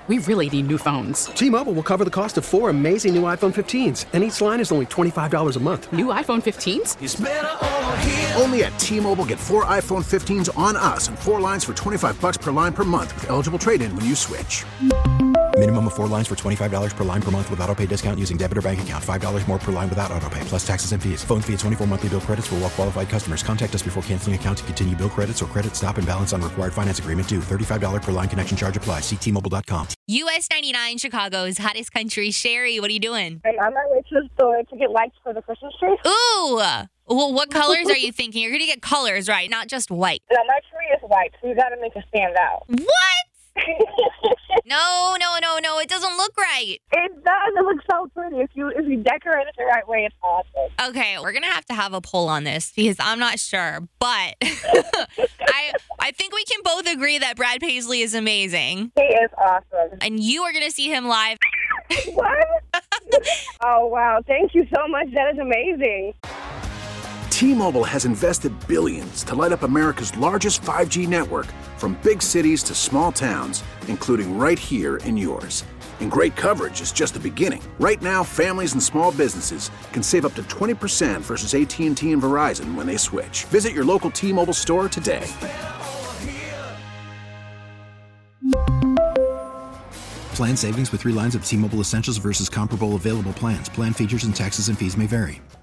We really need new phones. T-Mobile will cover the cost of 4 amazing new iPhone 15s, and each line is only $25 a month. New iPhone 15s? It's better over here. Only at T-Mobile, get 4 iPhone 15s on us and 4 lines for $25 per line per month with eligible trade-in when you switch. Minimum of 4 lines for $25 per line per month with autopay discount using debit or bank account. $5 more per line without autopay, plus taxes and fees. Phone fee at 24 monthly bill credits for well-qualified customers. Contact us before canceling account to continue bill credits or credit stop and balance on required finance agreement due. $35 per line connection charge applies. See T-Mobile.com. US 99, Chicago's hottest country. Sherry, what are you doing? I'm on my way to the store to get lights for the Christmas tree. Ooh! Well, what colors are you thinking? You're going to get colors, right? Not just white. No, my tree is white, so you got to make it stand out. What? No. It doesn't look right. It does. It looks so pretty. If you decorate it the right way, it's awesome. Okay, we're going to have a poll on this because I'm not sure. But I think we can both agree that Brad Paisley is amazing. He is awesome. And you are going to see him live. What? Oh, wow. Thank you so much. That is amazing. T-Mobile has invested billions to light up America's largest 5G network, from big cities to small towns, including right here in yours. And great coverage is just the beginning. Right now, families and small businesses can save up to 20% versus AT&T and Verizon when they switch. Visit your local T-Mobile store today. Plan savings with 3 lines of T-Mobile Essentials versus comparable available plans. Plan features and taxes and fees may vary.